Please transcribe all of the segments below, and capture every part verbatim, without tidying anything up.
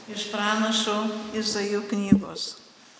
Iš pranašo Izaijo knygos.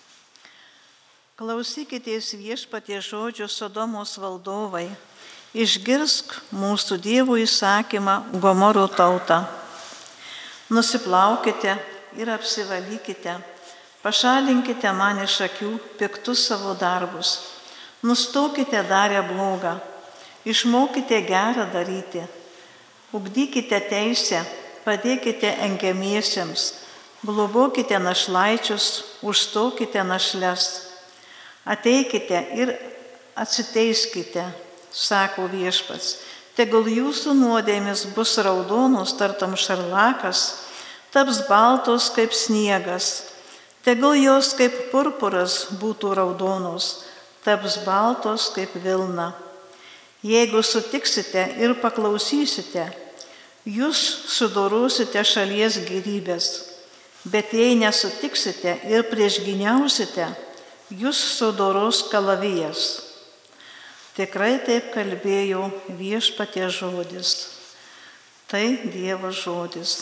Klausykitės Viešpaties žodžio Sodomos valdovai, išgirsk mūsų Dievo įsakymą Gomoro tautą. Nusiplaukite ir apsivalykite, pašalinkite man iš akių piktus savo darbus, nustokite darę blogą, išmokite gerą daryti, ugdykite teisę, padėkite engiamiesiems, globokite našlaičius, užstokite našles. Ateikite ir atsiteiskite, sako Viešpats, tegul jūsų nuodėmės bus raudonos tartum šarlakas, taps baltos kaip sniegas, tegul jos kaip purpuras būtų raudonos, taps baltos kaip vilna. Jeigu sutiksite ir paklausysite, jūs sudorosite šalies gėrybės, bet jei nesutiksite ir priešgyniausite, jūs sudoros kalavijas. Tikrai taip kalbėjo Viešpaties žodis. Tai Dievo žodis.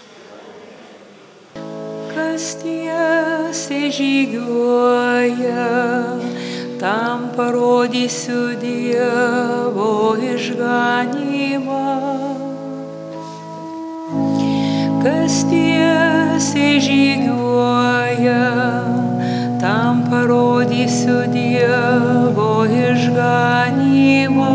Kas tiesiai žygiuoja, tam parodysiu Dievo išganymą. Kas tiesiai žygiuoja, tam parodysiu Dievo išganymą.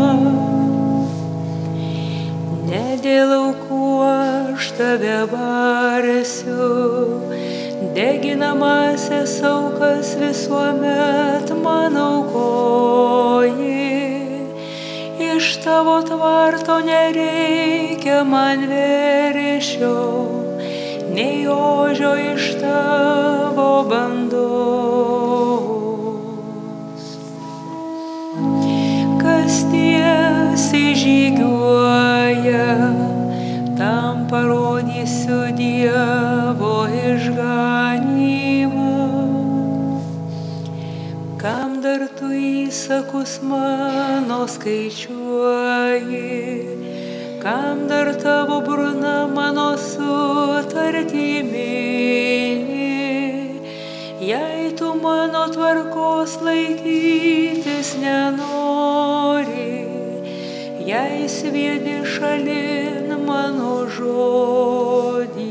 Ne dėl aukų aš tave barsiu, deginamasias aukas visuomet man aukoji. Iš tavo tvarto nereikia man veršio, nei ožio iš tavo bandos. Kas tiesiai žygiuoja, tam parodysiu Dievo išganymą. Kam dar tu įsakus mano skaičiuoji, kam dar tavo burna mano sutartį mini, jei tu mano tvarkos laikytis nenori, jei sviedi šalin mano žodį.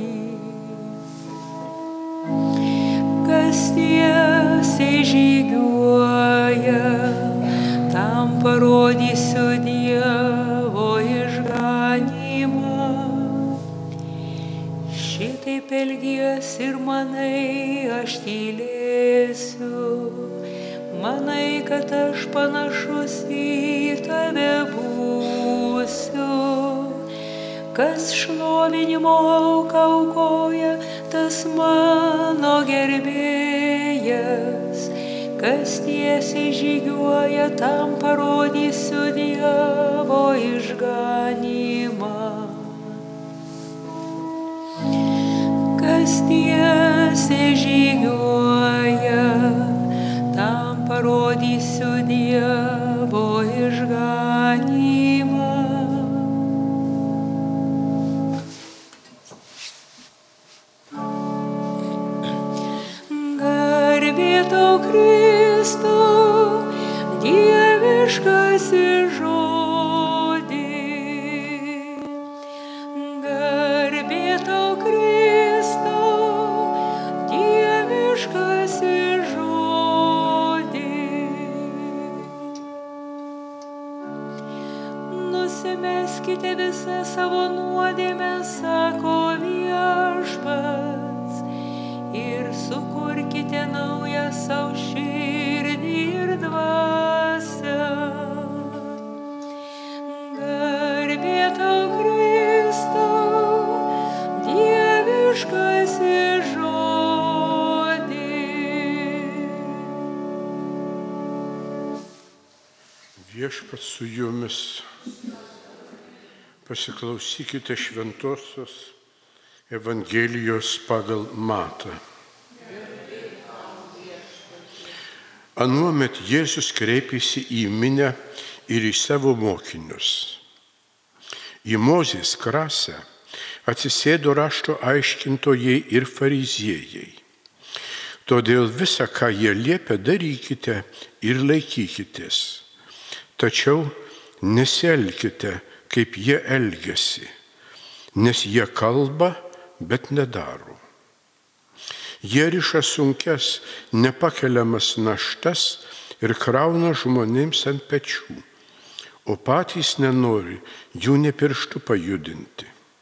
Kas tiesiai žygiuoja, tam parodysiu Dievo išganymą. Šitaip elgies ir manai, aš tylėsiu, manai, kad aš panašus į tave būsiu. Kas šlovinimo auką aukoja, tas mano gerbėjas. Kas tiesiai žygiuoja, tam parodysiu Dievo išganymą. Kas tiesiai žygiuoja, tam parodysiu Dievo išganymą. Garbė tau, Kristau, dieviškasis žodį. Garbė tau, Kristau, dieviškasis žodį. Nusimeskite visą savo nuodėmę, sako Viešpats, ir sukurkite naują savo širdį ir dvasią. Garbė tau, Kristau, dieviškasis žodį. Viešpats su jumis. Pasiklausykite šventosios Evangelijos pagal Matą. Anuomet Jėzus kreipėsi į minią ir į savo mokinius. Į Mozės krasę atsisėdo rašto aiškintojai ir fariziejai. Todėl visą, ką jie liepia, darykite ir laikykitės. Tačiau nesielkite, kaip jie elgiasi, nes jie kalba, bet nedaro. Jie riša sunkias, nepakeliamas naštas ir krauna žmonėms ant pečių, o patys nenori jų nė pirštų pajudinti.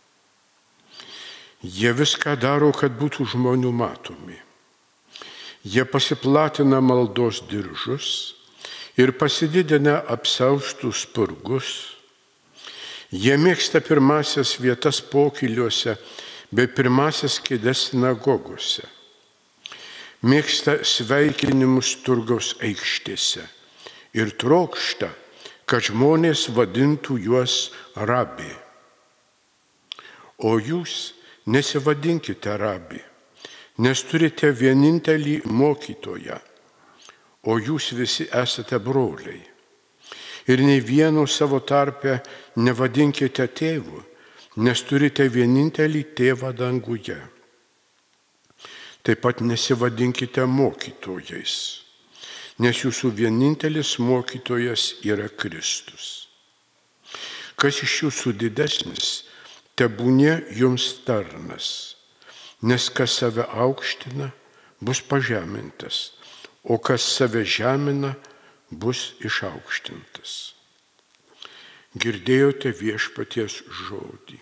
Jie viską daro, kad būtų žmonių matomi. Jie pasiplatina maldos diržus ir pasididina apsiaustus spurgus. Jie mėgsta pirmasias vietas pokyliuose bei pirmasias kėdes sinagogose. Mėgsta sveikinimus turgaus aikštėse ir trokšta, kad žmonės vadintų juos rabi. O jūs nesivadinkite rabi, nes turite vienintelį mokytoją, o jūs visi esate broliai. Ir nei vieno savo tarpe nevadinkite tėvu, nes turite vienintelį tėvą danguje. Taip pat nesivadinkite mokytojais, nes jūsų vienintelis mokytojas yra Kristus. Kas iš jūsų didesnis, tebūnie jums tarnas, nes kas save aukština, bus pažemintas, o kas save žemina, bus išaukštintas. Girdėjote viešpaties žodį.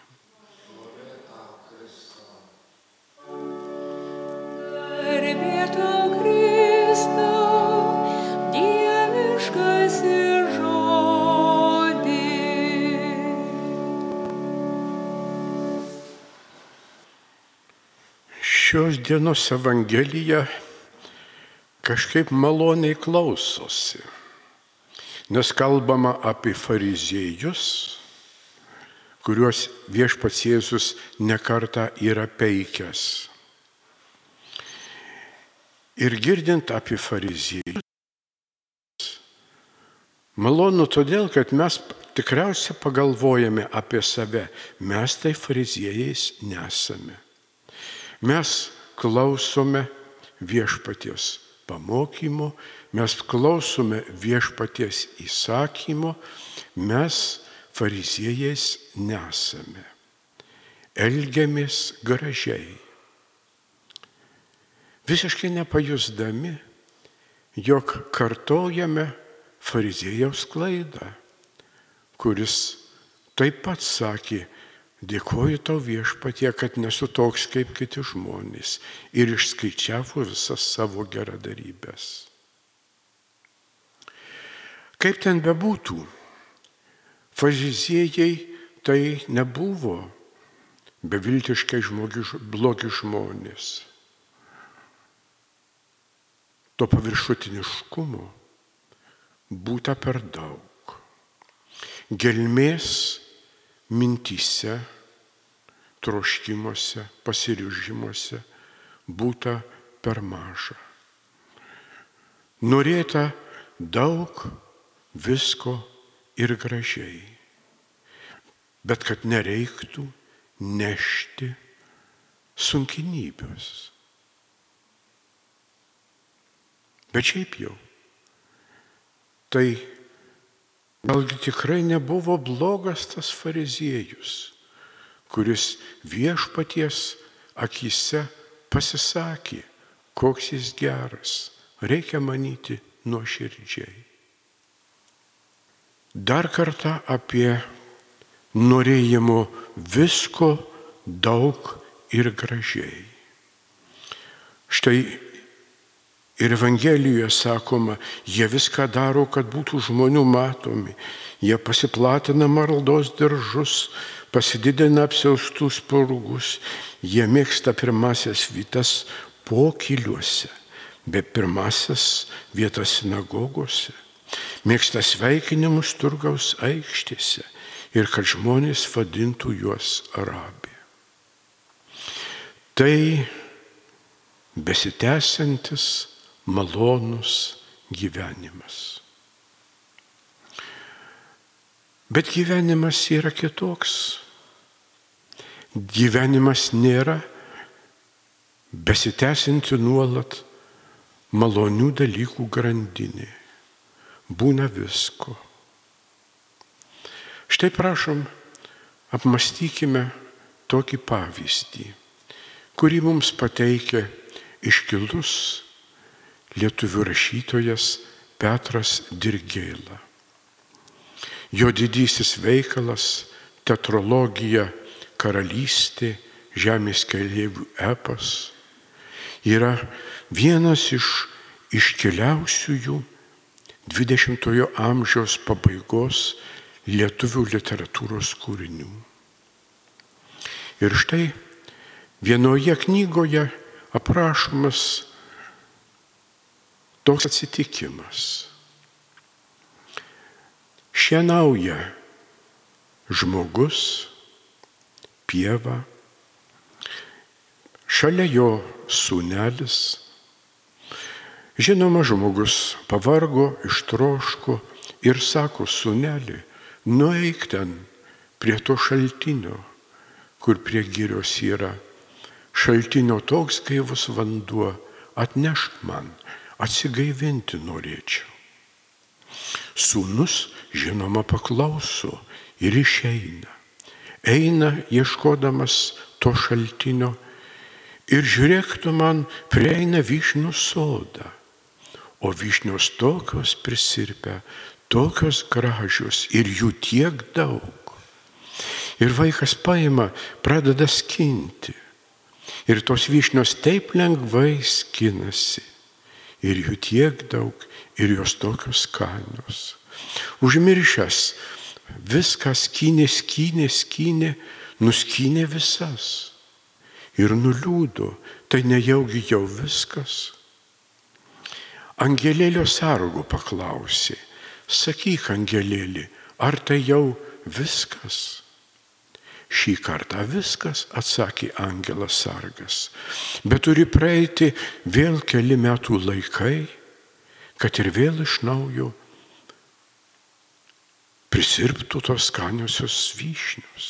Garbė tau, Kristau, dieviškasis žodis. Šios dienos Evangelija kažkaip maloniai klausosi, nes kalbama apie fariziejus, kuriuos viešpats Jėzus nekartą yra peikęs. Ir girdint apie fariziejus, malonu todėl, kad mes tikriausiai pagalvojame apie save, mes tai fariziejais nesame. Mes klausome viešpaties pamokymo, mes klausome viešpaties įsakymo, mes fariziejais nesame. Elgiamės gražiai. Visiškai nepajusdami, jog kartojame fariziejaus klaidą, kuris taip pat sakė, dėkoju tau viešpatie, kad nesu toks kaip kiti žmonės, ir išskaičiavo visas savo geradarybės. Kaip ten bebūtų, fariziejai tai nebuvo beviltiškai žmogi, blogi žmonės. To paviršutiniškumo būta per daug. Gelmės mintyse, troškimuose, pasiryžimuose būta per maža. Norėta daug visko ir gražiai, bet kad nereiktų nešti sunkinybios. Bet šiaip jau, tai galgi tikrai nebuvo blogas tas fariziejus, kuris viešpaties akyse pasisakė, koks jis geras, reikia manyti nuoširdžiai. Dar kartą apie norėjimo visko daug ir gražiai. Štai ir Evangelijoje sakoma, jie viską daro, kad būtų žmonių matomi. Jie pasiplatina maldos diržus, pasididina apsiaustus spurgus. Jie mėgsta pirmasias vietas pokyliuose, bet pirmasias vietas sinagogose. Mėgsta sveikinimus turgaus aikštėse ir kad žmonės vadintų juos rabi. Tai besitęsiantis malonus gyvenimas. Bet gyvenimas yra kitoks. gyvenimas nėra besitęsinti nuolat malonių dalykų grandinė. Būna visko. Štai prašom, apmąstykime tokį pavyzdį, kurį mums pateikia iškilus lietuvių rašytojas Petras Dirgėla. Jo didysis veikalas Tetrologija karalystė, žemės keleivių epas yra vienas iš iškiliausiųjų dvidešimtojo amžiaus pabaigos lietuvių literatūros kūrinių. Ir štai vienoje knygoje aprašomas toks atsitikimas. Šienauja žmogus pievą, šalia jo sūnelis. Žinoma, žmogus pavargo, ištroško ir sako: sūneli, nueik ten prie to šaltinio, kur prie girios yra. Šaltinio toks gaivus vanduo, atnešk man, atsigaivinti norėčiau. Sūnus, žinoma, paklauso ir išeina. Eina ieškodamas to šaltinio ir žiūrėk tu man, prieina vyšnių sodą. O vyšnios tokios prisirpę, tokios gražios ir jų tiek daug. Ir vaikas paima, pradeda skinti. Ir tos vyšnios taip lengvai skinasi. Ir jų tiek daug, ir jos tokios skanios. Užmiršęs, viską skynė, skynė, skynė, nuskynė visas. Ir nuliūdo, tai nejaugi jau viskas. Angelėlio sargo paklausė: sakyk, angelėli, ar tai jau viskas? Šį kartą viskas, atsakė angelas sargas, bet turi praeiti vėl keli metų laikai, kad ir vėl iš naujo prisirptų tos skaniosios vyšnios.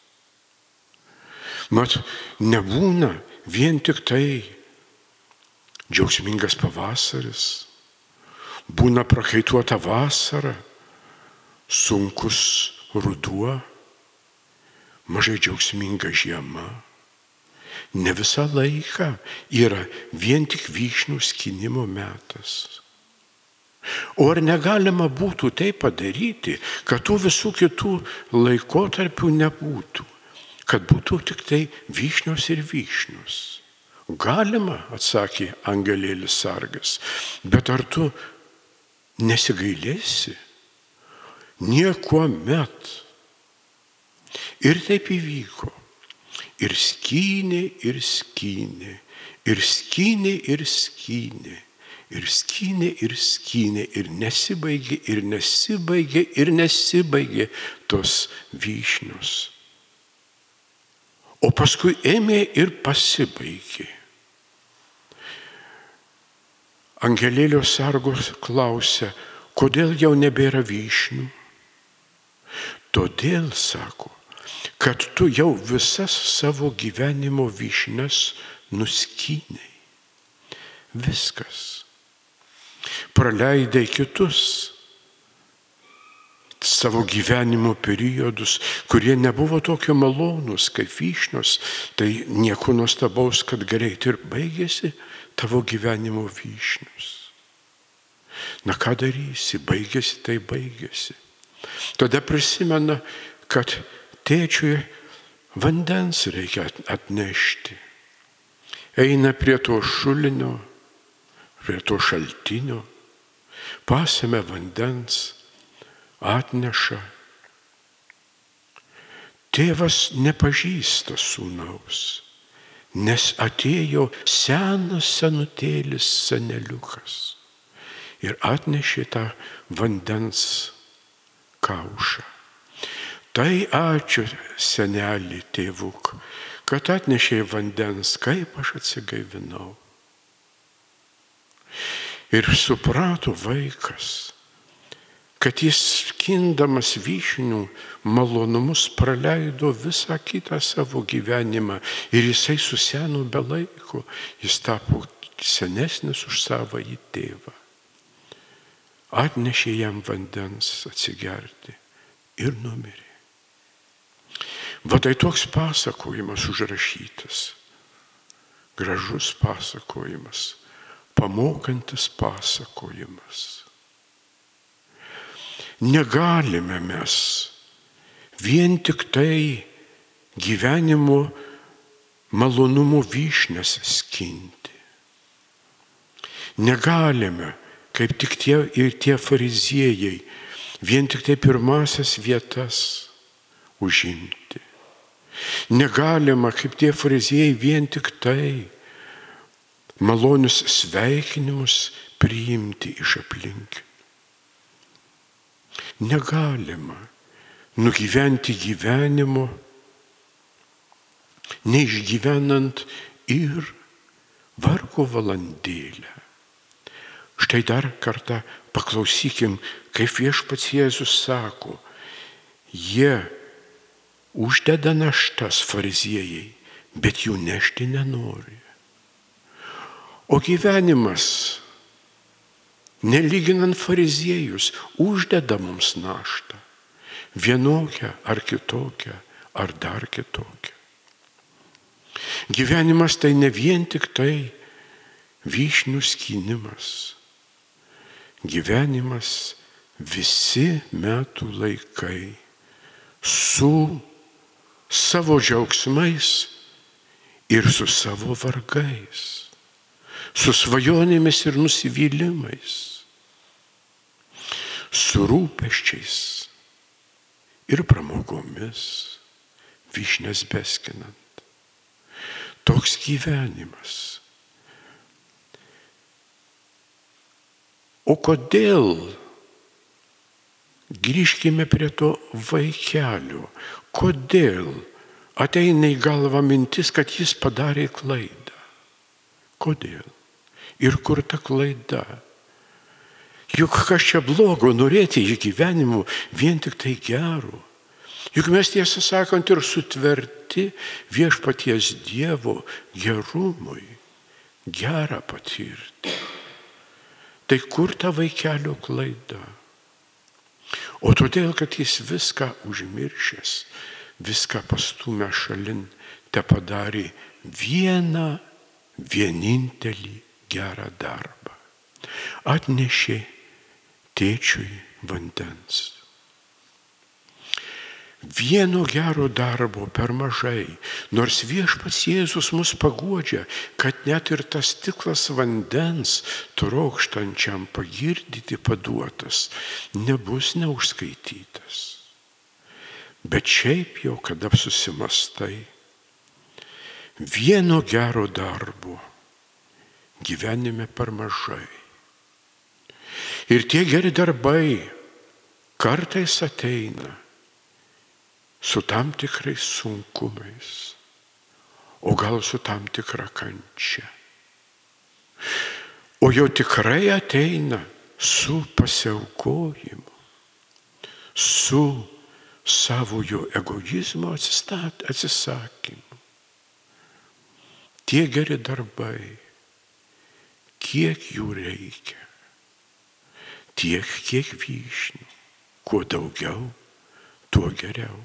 Mat, nebūna vien tik tai džiaugsmingas pavasaris, būna prakaituota vasara, sunkus ruduo, mažai džiaugsminga žiema. Ne visą laiką yra vien tik vyšnių skynimo metas. O ar negalima būtų tai padaryti, kad tų visų kitų laikotarpių nebūtų, kad būtų tik tai vyšnios ir vyšnios? Galima, atsakė angelėlis sargas, bet ar tu nesigailėsi? Niekuomet. Ir taip įvyko. Ir skynė, ir skynė, ir skynė, ir skynė, ir skynė, ir skynė, ir nesibaigė, ir nesibaigė, ir nesibaigė tos vyšnios. O paskui ėmė ir pasibaigė. Angelėlio sargos klausia: kodėl jau nebėra vyšnių? Todėl, sako, kad tu jau visas savo gyvenimo vyšnias nuskynei. Viskas. Praleidai kitus savo gyvenimo periodus, kurie nebuvo tokie malonūs kaip vyšnios, tai nieko nuostabaus, kad greit ir baigėsi tavo gyvenimo vyšnios. Na ką darysi, baigėsi, tai baigėsi. Tada prisimena, kad tėčiui vandens reikia atnešti. Eina prie to šulinio, prie to šaltinio, pasemia vandens, atneša. Tėvas nepažįsta sūnaus, nes atėjo senas senutėlis seneliukas ir atnešė tą vandens kaušą. Tai ačiū, senelį, tėvuk, kad atnešė vandens, kaip aš atsigaivinau. Ir suprato vaikas, kad jis skindamas vyšnių malonumus praleido visą kitą savo gyvenimą ir jisai suseno be laiko, jis tapo senesnis už savąjį tėvą. Atnešė jam vandens atsigerti ir numirė. Va tai toks pasakojimas užrašytas, gražus pasakojimas, pamokantis pasakojimas. Negalime mes vien tik tai gyvenimo malonumo vyšnias skinti. Negalime, kaip tik tie ir tie fariziejai, vien tik tai pirmasias vietas užimti. Negalima, kaip tie fariziejai, vien tik tai malonius sveikinimus priimti iš aplinkinių. Negalima nugyventi gyvenimo, neišgyvenant ir vargo valandėlę. Štai dar kartą paklausykim, kaip viešpats Jėzus sako, jie uždeda naštas fariziejai, bet jų nešti nenori. O gyvenimas, nelyginant fariziejus, uždeda mums naštą. Vienokią ar kitokią, ar dar kitokią. Gyvenimas tai ne vien tik tai vyšnių skynimas. Gyvenimas visi metų laikai su savo džiaugsmais ir su savo vargais, su svajonėmis ir nusivylimais, su rūpesčiais ir pramogomis, vyšnias beskinant. Toks gyvenimas. O kodėl? Grįžkime prie to vaikelio. Kodėl ateina į galvą mintis, kad jis padarė klaidą? Kodėl? Ir kur ta klaida? Juk kas čia blogo norėti iš gyvenimo vien tik tai gero? Juk mes tiesą sakant ir sutverti viešpaties Dievo gerumui, gerą patirti. Tai kur ta vaikelio klaida? O todėl, kad jis viską užmiršęs, viską pastumę šalin, te padarė vieną vienintelį gerą darbą. Atnešė tėčiui vandens. Vieno gero darbo per mažai, nors viešpats Jėzus mus paguodžia, kad net ir tas stiklas vandens trokštančiam pagirdyti paduotas nebus neužskaitytas. Bet šiaip jau, kada susimastai, vieno gero darbo gyvenime per mažai. Ir tie geri darbai kartais ateina su tam tikrais sunkumais, o gal su tam tikra kančia. O jau tikrai ateina su pasiaukojimu, su savojo egoizmo atsisakymu. Tie geri darbai, kiek jų reikia, tiek kiek vyšnių, kuo daugiau, tuo geriau.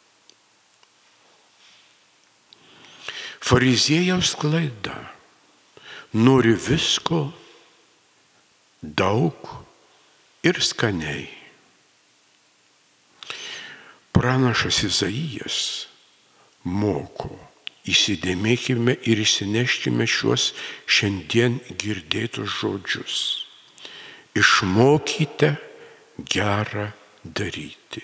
Fariziejaus klaida nori visko daug ir skaniai. Pranašas Izaijas moko, įsidėmėkime ir įsineškime šiuos šiandien girdėtus žodžius. Išmokite gerą daryti.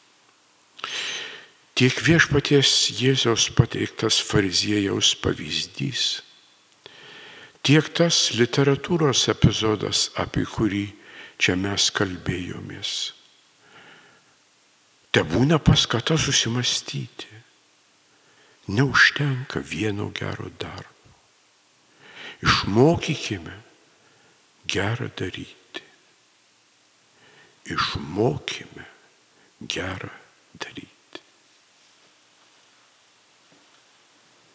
Tiek viešpaties Jėzaus pateiktas fariziejaus pavyzdys, tiek tas literatūros epizodas, apie kurį čia mes kalbėjomės, te būna paskata susimastyti. Neužtenka vieno gero darbo. Išmokykime gerą daryti. išmokime gerą daryti.